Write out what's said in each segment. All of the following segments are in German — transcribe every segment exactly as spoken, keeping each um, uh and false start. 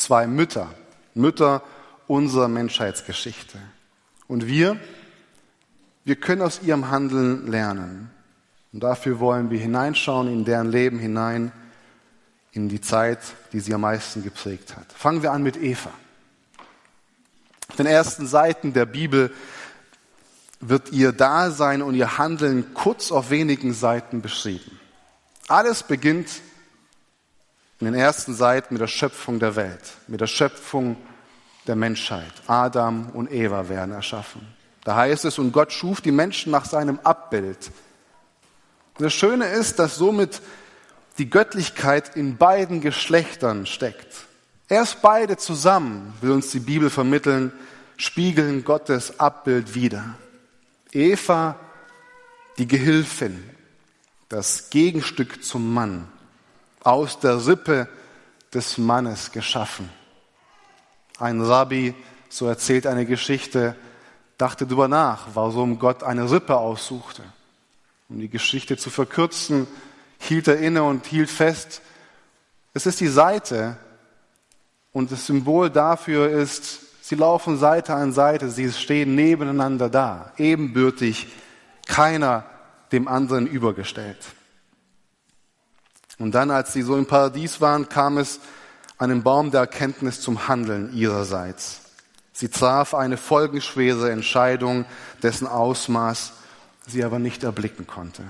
Zwei Mütter, Mütter unserer Menschheitsgeschichte. Und wir, wir können aus ihrem Handeln lernen. Und dafür wollen wir hineinschauen in deren Leben hinein, in die Zeit, die sie am meisten geprägt hat. Fangen wir an mit Eva. Auf den ersten Seiten der Bibel wird ihr Dasein und ihr Handeln kurz auf wenigen Seiten beschrieben. Alles beginnt in den ersten Seiten mit der Schöpfung der Welt, mit der Schöpfung der Menschheit. Adam und Eva werden erschaffen. Da heißt es, und Gott schuf die Menschen nach seinem Abbild. Und das Schöne ist, dass somit die Göttlichkeit in beiden Geschlechtern steckt. Erst beide zusammen, will uns die Bibel vermitteln, spiegeln Gottes Abbild wider. Eva, die Gehilfin, das Gegenstück zum Mann, aus der Rippe des Mannes geschaffen. Ein Rabbi, so erzählt eine Geschichte, dachte darüber nach, warum Gott eine Rippe aussuchte. Um die Geschichte zu verkürzen, hielt er inne und hielt fest, es ist die Seite und das Symbol dafür ist, sie laufen Seite an Seite, sie stehen nebeneinander da, ebenbürtig, keiner dem anderen übergestellt. Und dann, als sie so im Paradies waren, kam es an den Baum der Erkenntnis zum Handeln ihrerseits. Sie traf eine folgenschwere Entscheidung, dessen Ausmaß sie aber nicht erblicken konnte.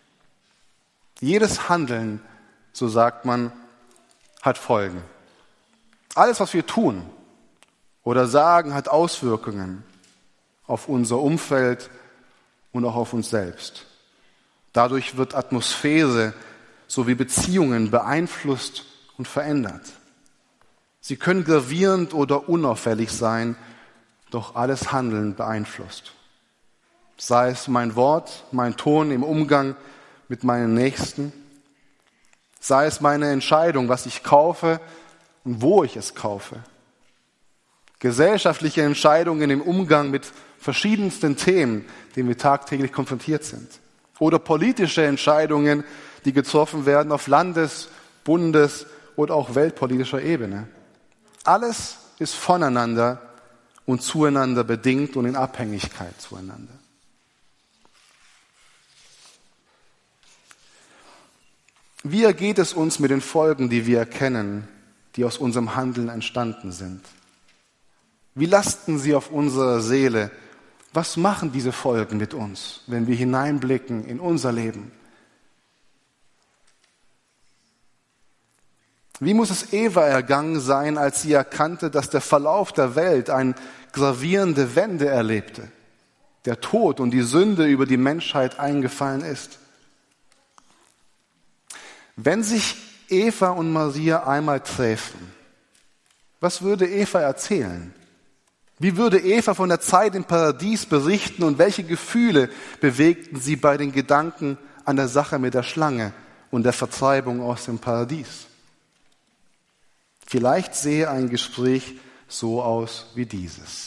Jedes Handeln, so sagt man, hat Folgen. Alles, was wir tun oder sagen, hat Auswirkungen auf unser Umfeld und auch auf uns selbst. Dadurch wird Atmosphäre sowie Beziehungen beeinflusst und verändert. Sie können gravierend oder unauffällig sein, doch alles Handeln beeinflusst. Sei es mein Wort, mein Ton im Umgang mit meinen Nächsten, sei es meine Entscheidung, was ich kaufe und wo ich es kaufe. Gesellschaftliche Entscheidungen im Umgang mit verschiedensten Themen, denen wir tagtäglich konfrontiert sind. Oder politische Entscheidungen, die getroffen werden auf Landes-, Bundes- oder auch weltpolitischer Ebene. Alles ist voneinander und zueinander bedingt und in Abhängigkeit zueinander. Wie ergeht es uns mit den Folgen, die wir erkennen, die aus unserem Handeln entstanden sind? Wie lasten sie auf unserer Seele? Was machen diese Folgen mit uns, wenn wir hineinblicken in unser Leben? Wie muss es Eva ergangen sein, als sie erkannte, dass der Verlauf der Welt eine gravierende Wende erlebte, der Tod und die Sünde über die Menschheit eingefallen ist? Wenn sich Eva und Maria einmal träfen, was würde Eva erzählen? Wie würde Eva von der Zeit im Paradies berichten und welche Gefühle bewegten sie bei den Gedanken an der Sache mit der Schlange und der Vertreibung aus dem Paradies? Vielleicht sehe ein Gespräch so aus wie dieses.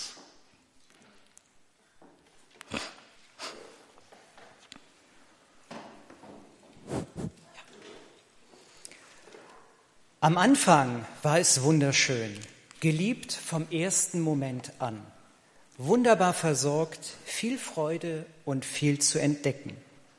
Am Anfang war es wunderschön, geliebt vom ersten Moment an, wunderbar versorgt, viel Freude und viel zu entdecken.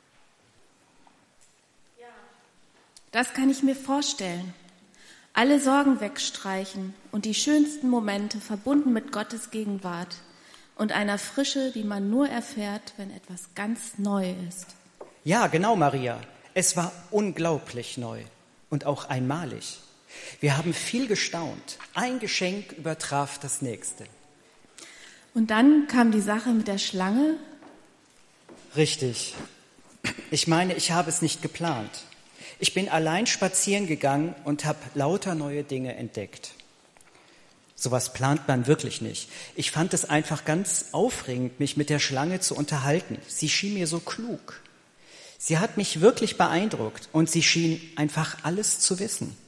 Ja, das kann ich mir vorstellen. Alle Sorgen wegstreichen und die schönsten Momente verbunden mit Gottes Gegenwart und einer Frische, die man nur erfährt, wenn etwas ganz neu ist. Ja, genau, Maria. Es war unglaublich neu und auch einmalig. Wir haben viel gestaunt. Ein Geschenk übertraf das nächste. Und dann kam die Sache mit der Schlange? Richtig. Ich meine, ich habe es nicht geplant. Ich bin allein spazieren gegangen und habe lauter neue Dinge entdeckt. Sowas plant man wirklich nicht. Ich fand es einfach ganz aufregend, mich mit der Schlange zu unterhalten. Sie schien mir so klug. Sie hat mich wirklich beeindruckt und sie schien einfach alles zu wissen.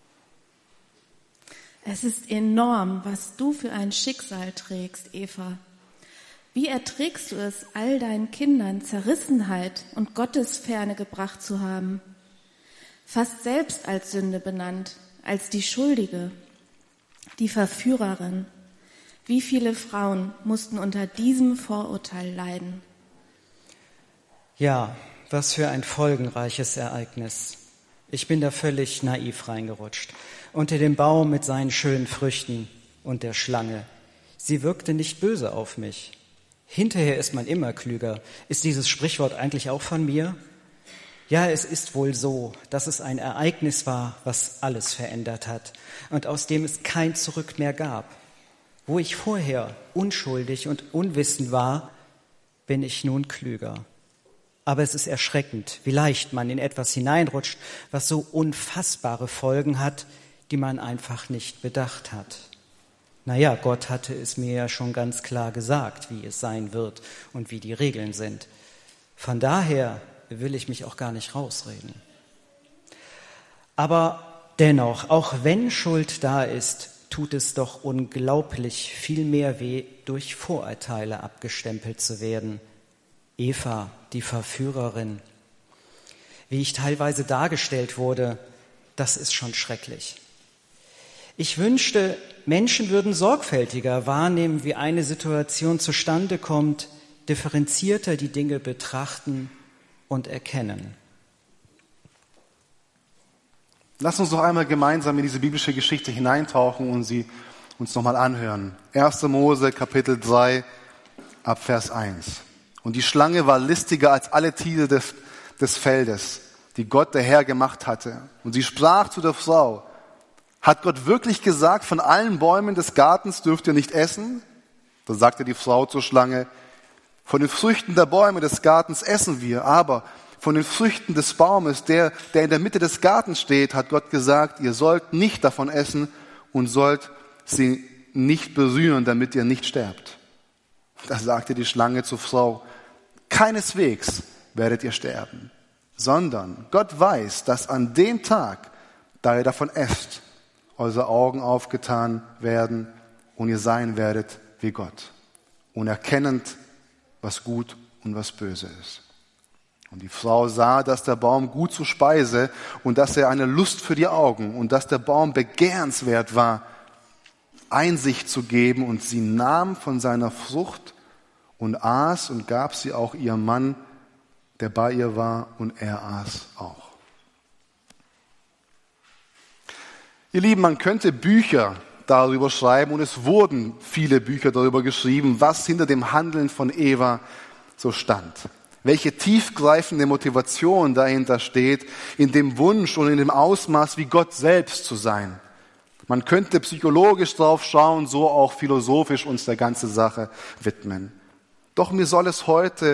Es ist enorm, was du für ein Schicksal trägst, Eva. Wie erträgst du es, all deinen Kindern Zerrissenheit und Gottesferne gebracht zu haben? Fast selbst als Sünde benannt, als die Schuldige, die Verführerin. Wie viele Frauen mussten unter diesem Vorurteil leiden? Ja, was für ein folgenreiches Ereignis. Ich bin da völlig naiv reingerutscht. Unter dem Baum mit seinen schönen Früchten und der Schlange. Sie wirkte nicht böse auf mich. Hinterher ist man immer klüger. Ist dieses Sprichwort eigentlich auch von mir? Ja, es ist wohl so, dass es ein Ereignis war, was alles verändert hat und aus dem es kein Zurück mehr gab. Wo ich vorher unschuldig und unwissend war, bin ich nun klüger. Aber es ist erschreckend, wie leicht man in etwas hineinrutscht, was so unfassbare Folgen hat, die man einfach nicht bedacht hat. Naja, Gott hatte es mir ja schon ganz klar gesagt, wie es sein wird und wie die Regeln sind. Von daher will ich mich auch gar nicht rausreden. Aber dennoch, auch wenn Schuld da ist, tut es doch unglaublich viel mehr weh, durch Vorurteile abgestempelt zu werden. Eva, die Verführerin. Wie ich teilweise dargestellt wurde, das ist schon schrecklich. Ich wünschte, Menschen würden sorgfältiger wahrnehmen, wie eine Situation zustande kommt, differenzierter die Dinge betrachten und erkennen. Lass uns doch einmal gemeinsam in diese biblische Geschichte hineintauchen und sie uns nochmal anhören. erster Mose, Kapitel drei, ab Vers eins. Und die Schlange war listiger als alle Tiere des, des Feldes, die Gott der Herr gemacht hatte. Und sie sprach zu der Frau: Hat Gott wirklich gesagt, von allen Bäumen des Gartens dürft ihr nicht essen? Da sagte die Frau zur Schlange: Von den Früchten der Bäume des Gartens essen wir, aber von den Früchten des Baumes, der, der in der Mitte des Gartens steht, hat Gott gesagt, ihr sollt nicht davon essen und sollt sie nicht berühren, damit ihr nicht sterbt. Da sagte die Schlange zur Frau: Keineswegs werdet ihr sterben, sondern Gott weiß, dass an dem Tag, da ihr davon esst, eure Augen aufgetan werden und ihr sein werdet wie Gott, und erkennend, was gut und was böse ist. Und die Frau sah, dass der Baum gut zur Speise und dass er eine Lust für die Augen und dass der Baum begehrenswert war, Einsicht zu geben, und sie nahm von seiner Frucht und aß und gab sie auch ihrem Mann, der bei ihr war, und er aß auch. Ihr Lieben, man könnte Bücher darüber schreiben, und es wurden viele Bücher darüber geschrieben, was hinter dem Handeln von Eva so stand. Welche tiefgreifende Motivation dahinter steht, in dem Wunsch und in dem Ausmaß, wie Gott selbst zu sein. Man könnte psychologisch drauf schauen, so auch philosophisch uns der ganze Sache widmen. Doch mir soll es heute,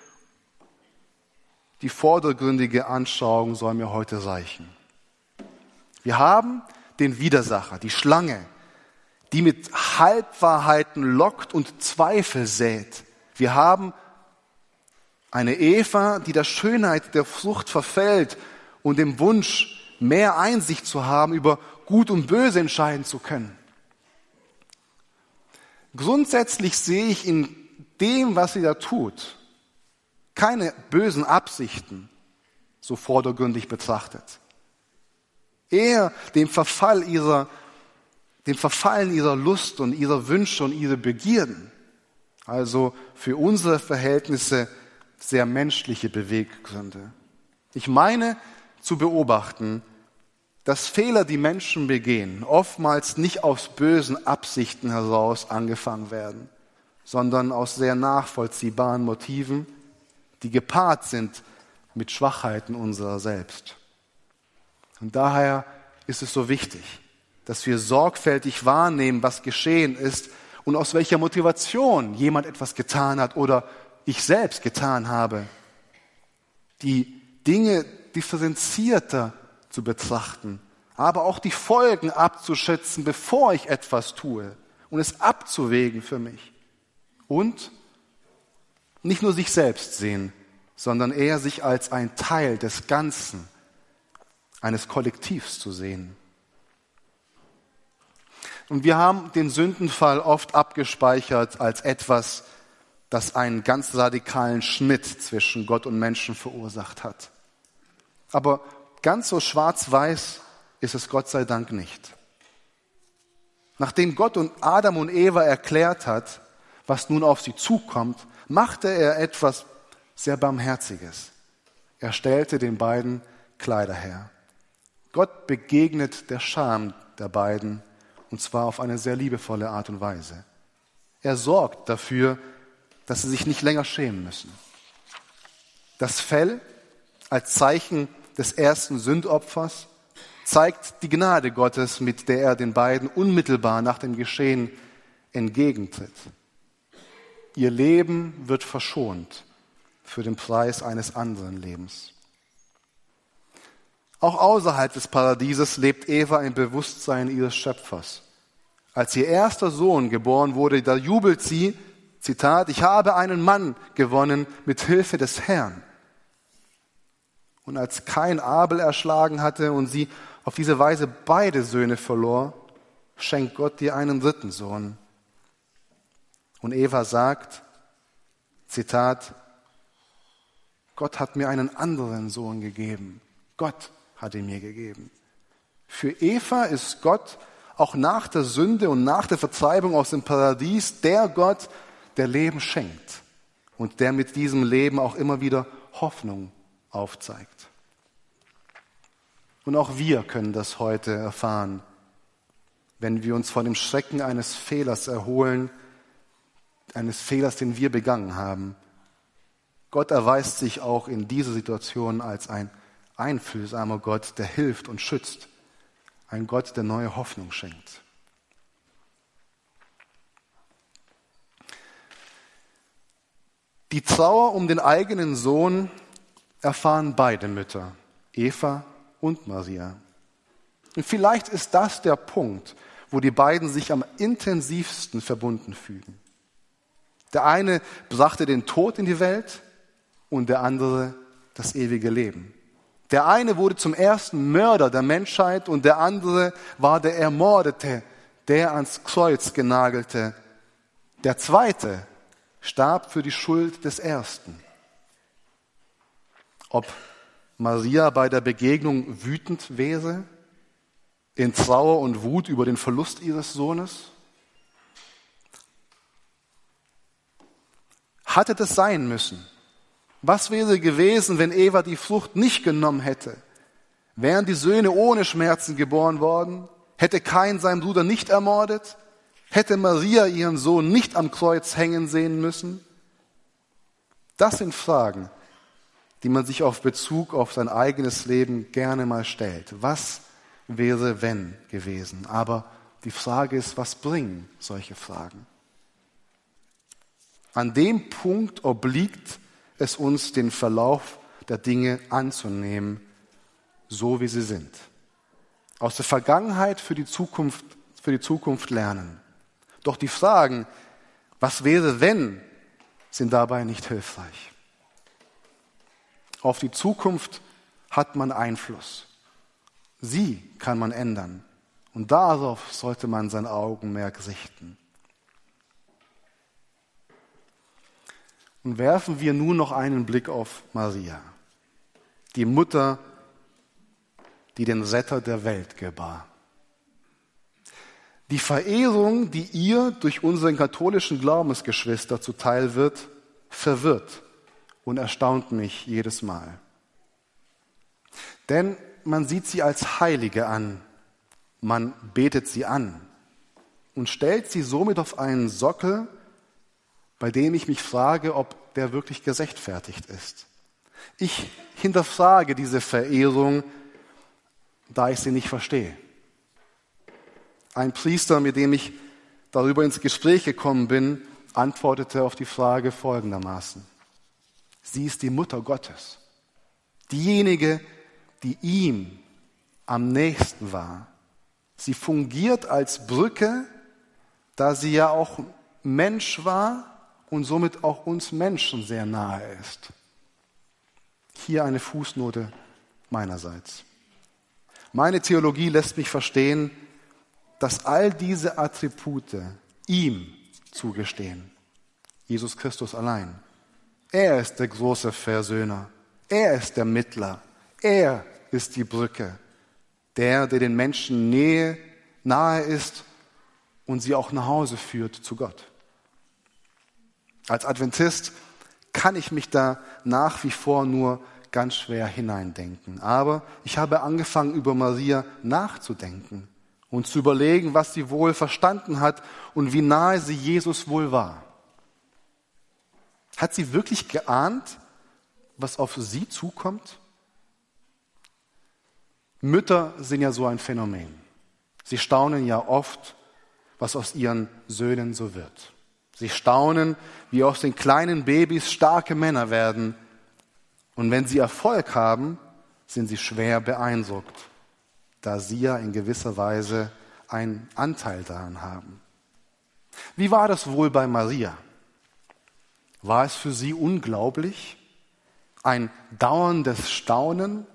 die vordergründige Anschauung soll mir heute reichen. Wir haben den Widersacher, die Schlange, die mit Halbwahrheiten lockt und Zweifel sät. Wir haben eine Eva, die der Schönheit der Frucht verfällt und dem Wunsch, mehr Einsicht zu haben, über Gut und Böse entscheiden zu können. Grundsätzlich sehe ich in dem, was sie da tut, keine bösen Absichten, so vordergründig betrachtet. Eher den Verfall ihrer, den Verfallen ihrer Lust und ihrer Wünsche und ihrer Begierden. Also für unsere Verhältnisse sehr menschliche Beweggründe. Ich meine zu beobachten, dass Fehler, die Menschen begehen, oftmals nicht aus bösen Absichten heraus angefangen werden, sondern aus sehr nachvollziehbaren Motiven, die gepaart sind mit Schwachheiten unserer selbst. Und daher ist es so wichtig, dass wir sorgfältig wahrnehmen, was geschehen ist und aus welcher Motivation jemand etwas getan hat oder ich selbst getan habe. Die Dinge differenzierter zu betrachten, aber auch die Folgen abzuschätzen, bevor ich etwas tue, und es abzuwägen für mich. Und nicht nur sich selbst sehen, sondern eher sich als ein Teil des Ganzen, eines Kollektivs zu sehen. Und wir haben den Sündenfall oft abgespeichert als etwas, das einen ganz radikalen Schnitt zwischen Gott und Menschen verursacht hat. Aber ganz so schwarz-weiß ist es Gott sei Dank nicht. Nachdem Gott und Adam und Eva erklärt hat, was nun auf sie zukommt, machte er etwas sehr Barmherziges. Er stellte den beiden Kleider her. Gott begegnet der Scham der beiden, und zwar auf eine sehr liebevolle Art und Weise. Er sorgt dafür, dass sie sich nicht länger schämen müssen. Das Fell als Zeichen des ersten Sündopfers zeigt die Gnade Gottes, mit der er den beiden unmittelbar nach dem Geschehen entgegentritt. Ihr Leben wird verschont für den Preis eines anderen Lebens. Auch außerhalb des Paradieses lebt Eva im Bewusstsein ihres Schöpfers. Als ihr erster Sohn geboren wurde, da jubelt sie, Zitat, ich habe einen Mann gewonnen mit Hilfe des Herrn. Und als Kain Abel erschlagen hatte und sie auf diese Weise beide Söhne verlor, schenkt Gott dir einen dritten Sohn. Und Eva sagt, Zitat, Gott hat mir einen anderen Sohn gegeben. Gott hat ihn mir gegeben. Für Eva ist Gott auch nach der Sünde und nach der Vertreibung aus dem Paradies der Gott, der Leben schenkt und der mit diesem Leben auch immer wieder Hoffnung aufzeigt. Und auch wir können das heute erfahren, wenn wir uns von dem Schrecken eines Fehlers erholen, eines Fehlers, den wir begangen haben. Gott erweist sich auch in dieser Situation als ein einfühlsamer Gott, der hilft und schützt. Ein Gott, der neue Hoffnung schenkt. Die Trauer um den eigenen Sohn erfahren beide Mütter, Eva und Maria. Und vielleicht ist das der Punkt, wo die beiden sich am intensivsten verbunden fühlen. Der eine brachte den Tod in die Welt und der andere das ewige Leben. Der eine wurde zum ersten Mörder der Menschheit und der andere war der Ermordete, der ans Kreuz genagelte. Der zweite starb für die Schuld des Ersten. Ob Maria bei der Begegnung wütend wäre, in Trauer und Wut über den Verlust ihres Sohnes? Hatte das sein müssen? Was wäre gewesen, wenn Eva die Frucht nicht genommen hätte? Wären die Söhne ohne Schmerzen geboren worden? Hätte Kain seinen Bruder nicht ermordet? Hätte Maria ihren Sohn nicht am Kreuz hängen sehen müssen? Das sind Fragen, die man sich auf Bezug auf sein eigenes Leben gerne mal stellt. Was wäre, wenn gewesen? Aber die Frage ist, was bringen solche Fragen? An dem Punkt obliegt es uns, den Verlauf der Dinge anzunehmen, so wie sie sind. Aus der Vergangenheit für die Zukunft, für die Zukunft lernen. Doch die Fragen, was wäre, wenn, sind dabei nicht hilfreich. Auf die Zukunft hat man Einfluss. Sie kann man ändern. Und darauf sollte man sein Augenmerk richten. Und werfen wir nun noch einen Blick auf Maria, die Mutter, die den Retter der Welt gebar. Die Verehrung, die ihr durch unseren katholischen Glaubensgeschwister zuteil wird, verwirrt und erstaunt mich jedes Mal. Denn man sieht sie als Heilige an, man betet sie an und stellt sie somit auf einen Sockel, bei dem ich mich frage, ob der wirklich gerechtfertigt ist. Ich hinterfrage diese Verehrung, da ich sie nicht verstehe. Ein Priester, mit dem ich darüber ins Gespräch gekommen bin, antwortete auf die Frage folgendermaßen. Sie ist die Mutter Gottes, diejenige, die ihm am nächsten war. Sie fungiert als Brücke, da sie ja auch Mensch war und somit auch uns Menschen sehr nahe ist. Hier eine Fußnote meinerseits. Meine Theologie lässt mich verstehen, dass all diese Attribute ihm zugestehen. Jesus Christus allein. Er ist der große Versöhner. Er ist der Mittler. Er ist die Brücke. Der, der den Menschen Nähe, nahe ist und sie auch nach Hause führt zu Gott. Als Adventist kann ich mich da nach wie vor nur ganz schwer hineindenken. Aber ich habe angefangen, über Maria nachzudenken und zu überlegen, was sie wohl verstanden hat und wie nahe sie Jesus wohl war. Hat sie wirklich geahnt, was auf sie zukommt? Mütter sind ja so ein Phänomen. Sie staunen ja oft, was aus ihren Söhnen so wird. Sie staunen, wie aus den kleinen Babys starke Männer werden. Und wenn sie Erfolg haben, sind sie schwer beeindruckt, da sie ja in gewisser Weise einen Anteil daran haben. Wie war das wohl bei Maria? War es für sie unglaublich? Ein dauerndes Staunen?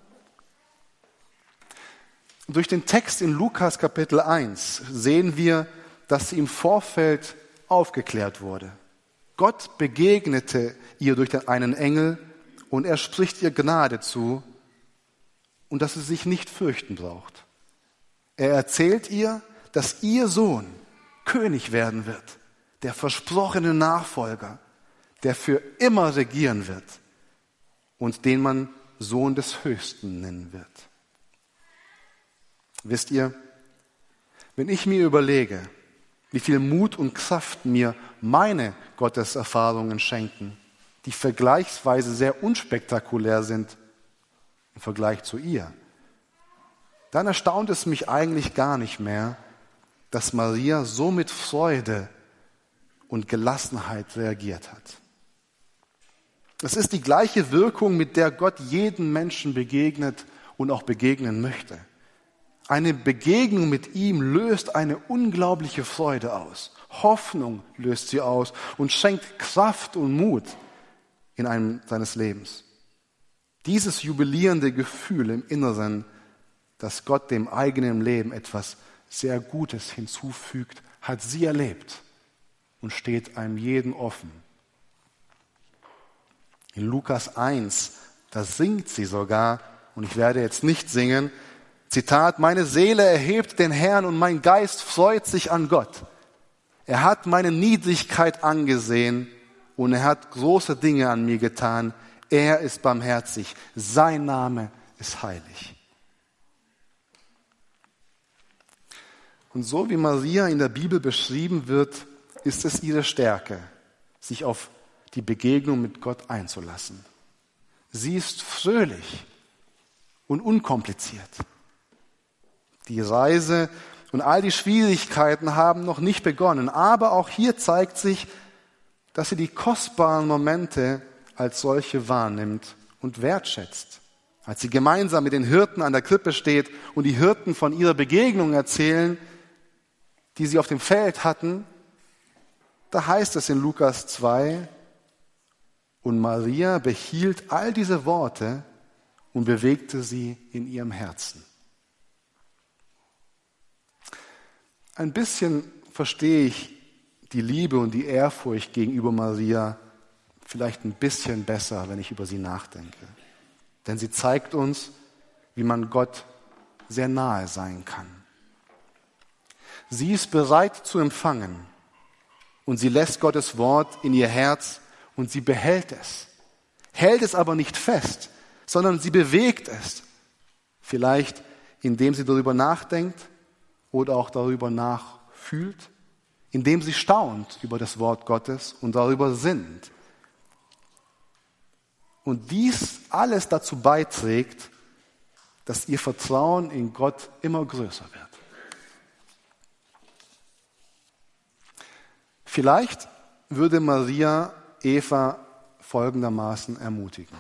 Durch den Text in Lukas Kapitel eins sehen wir, dass sie im Vorfeld aufgeklärt wurde. Gott begegnete ihr durch einen Engel und er spricht ihr Gnade zu und dass sie sich nicht fürchten braucht. Er erzählt ihr, dass ihr Sohn König werden wird, der versprochene Nachfolger, der für immer regieren wird und den man Sohn des Höchsten nennen wird. Wisst ihr, wenn ich mir überlege, wie viel Mut und Kraft mir meine Gotteserfahrungen schenken, die vergleichsweise sehr unspektakulär sind im Vergleich zu ihr, dann erstaunt es mich eigentlich gar nicht mehr, dass Maria so mit Freude und Gelassenheit reagiert hat. Es ist die gleiche Wirkung, mit der Gott jedem Menschen begegnet und auch begegnen möchte. Eine Begegnung mit ihm löst eine unglaubliche Freude aus. Hoffnung löst sie aus und schenkt Kraft und Mut in einem seines Lebens. Dieses jubilierende Gefühl im Inneren, dass Gott dem eigenen Leben etwas sehr Gutes hinzufügt, hat sie erlebt und steht einem jeden offen. In Lukas eins, da singt sie sogar, und ich werde jetzt nicht singen, Zitat, meine Seele erhebt den Herrn und mein Geist freut sich an Gott. Er hat meine Niedrigkeit angesehen und er hat große Dinge an mir getan. Er ist barmherzig. Sein Name ist heilig. Und so wie Maria in der Bibel beschrieben wird, ist es ihre Stärke, sich auf die Begegnung mit Gott einzulassen. Sie ist fröhlich und unkompliziert. Die Reise und all die Schwierigkeiten haben noch nicht begonnen. Aber auch hier zeigt sich, dass sie die kostbaren Momente als solche wahrnimmt und wertschätzt. Als sie gemeinsam mit den Hirten an der Krippe steht und die Hirten von ihrer Begegnung erzählen, die sie auf dem Feld hatten, da heißt es in Lukas zwei, und Maria behielt all diese Worte und bewegte sie in ihrem Herzen. Ein bisschen verstehe ich die Liebe und die Ehrfurcht gegenüber Maria vielleicht ein bisschen besser, wenn ich über sie nachdenke. Denn sie zeigt uns, wie man Gott sehr nahe sein kann. Sie ist bereit zu empfangen und sie lässt Gottes Wort in ihr Herz und sie behält es. Hält es aber nicht fest, sondern sie bewegt es. Vielleicht, indem sie darüber nachdenkt, oder auch darüber nachfühlt, indem sie staunt über das Wort Gottes und darüber sinnt. Und dies alles dazu beiträgt, dass ihr Vertrauen in Gott immer größer wird. Vielleicht würde Maria Eva folgendermaßen ermutigen.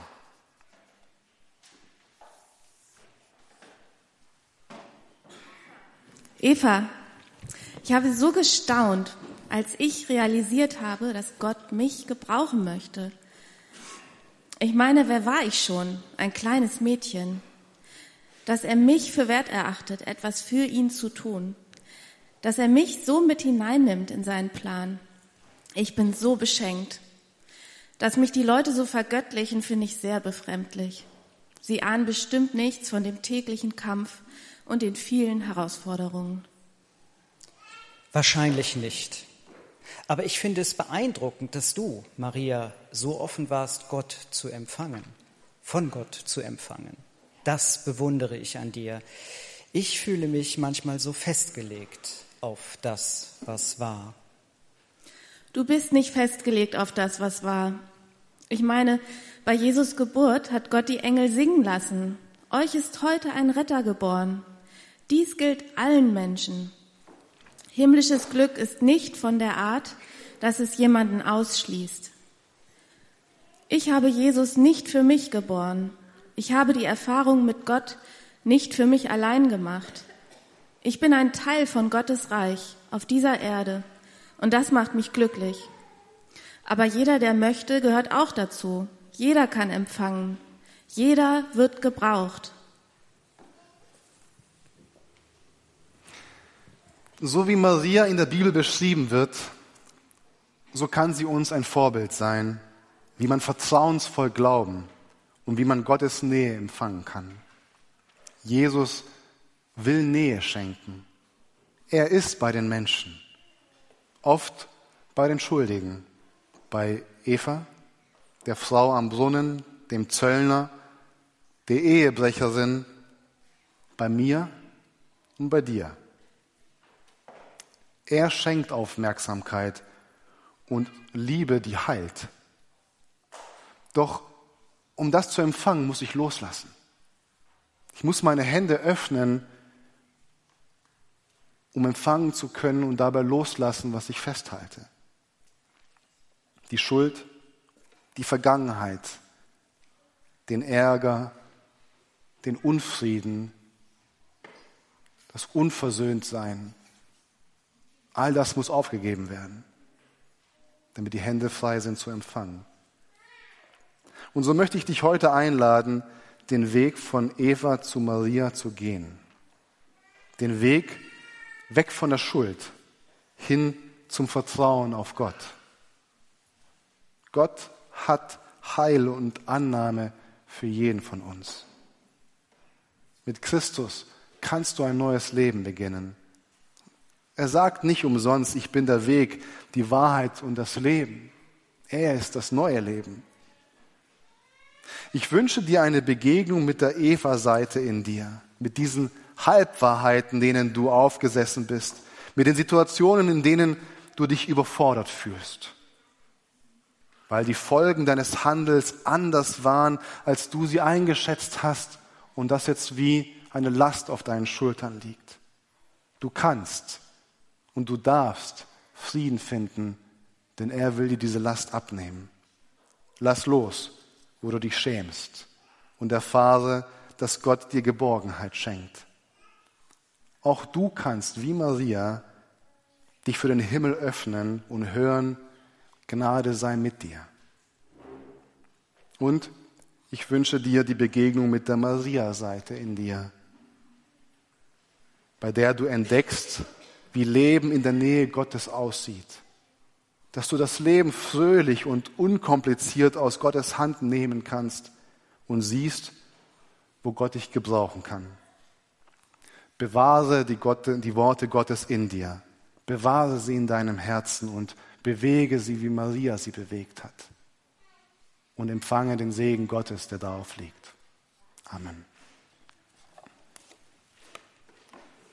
Eva, ich habe so gestaunt, als ich realisiert habe, dass Gott mich gebrauchen möchte. Ich meine, wer war ich schon? Ein kleines Mädchen. Dass er mich für wert erachtet, etwas für ihn zu tun. Dass er mich so mit hineinnimmt in seinen Plan. Ich bin so beschenkt. Dass mich die Leute so vergöttlichen, finde ich sehr befremdlich. Sie ahnen bestimmt nichts von dem täglichen Kampf und den vielen Herausforderungen. Wahrscheinlich nicht. Aber ich finde es beeindruckend, dass du, Maria, so offen warst, Gott zu empfangen, von Gott zu empfangen. Das bewundere ich an dir. Ich fühle mich manchmal so festgelegt auf das, was war. Du bist nicht festgelegt auf das, was war. Ich meine, bei Jesus Geburt hat Gott die Engel singen lassen. Euch ist heute ein Retter geboren. Dies gilt allen Menschen. Himmlisches Glück ist nicht von der Art, dass es jemanden ausschließt. Ich habe Jesus nicht für mich geboren. Ich habe die Erfahrung mit Gott nicht für mich allein gemacht. Ich bin ein Teil von Gottes Reich auf dieser Erde und das macht mich glücklich. Aber jeder, der möchte, gehört auch dazu. Jeder kann empfangen. Jeder wird gebraucht. So wie Maria in der Bibel beschrieben wird, so kann sie uns ein Vorbild sein, wie man vertrauensvoll glauben und wie man Gottes Nähe empfangen kann. Jesus will Nähe schenken. Er ist bei den Menschen, oft bei den Schuldigen, bei Eva, der Frau am Brunnen, dem Zöllner, der Ehebrecherin, bei mir und bei dir. Er schenkt Aufmerksamkeit und Liebe, die heilt. Doch um das zu empfangen, muss ich loslassen. Ich muss meine Hände öffnen, um empfangen zu können und dabei loslassen, was ich festhalte. Die Schuld, die Vergangenheit, den Ärger, den Unfrieden, das Unversöhntsein. All das muss aufgegeben werden, damit die Hände frei sind zu empfangen. Und so möchte ich dich heute einladen, den Weg von Eva zu Maria zu gehen. Den Weg weg von der Schuld hin zum Vertrauen auf Gott. Gott hat Heil und Annahme für jeden von uns. Mit Christus kannst du ein neues Leben beginnen. Er sagt nicht umsonst, ich bin der Weg, die Wahrheit und das Leben. Er ist das neue Leben. Ich wünsche dir eine Begegnung mit der Eva-Seite in dir, mit diesen Halbwahrheiten, denen du aufgesessen bist, mit den Situationen, in denen du dich überfordert fühlst, weil die Folgen deines Handels anders waren, als du sie eingeschätzt hast und das jetzt wie eine Last auf deinen Schultern liegt. Du kannst und du darfst Frieden finden, denn er will dir diese Last abnehmen. Lass los, wo du dich schämst und erfahre, dass Gott dir Geborgenheit schenkt. Auch du kannst, wie Maria, dich für den Himmel öffnen und hören, Gnade sei mit dir. Und ich wünsche dir die Begegnung mit der Maria-Seite in dir, bei der du entdeckst, wie Leben in der Nähe Gottes aussieht. Dass du das Leben fröhlich und unkompliziert aus Gottes Hand nehmen kannst und siehst, wo Gott dich gebrauchen kann. Bewahre die, Gott, die Worte Gottes in dir. Bewahre sie in deinem Herzen und bewege sie, wie Maria sie bewegt hat. Und empfange den Segen Gottes, der darauf liegt. Amen.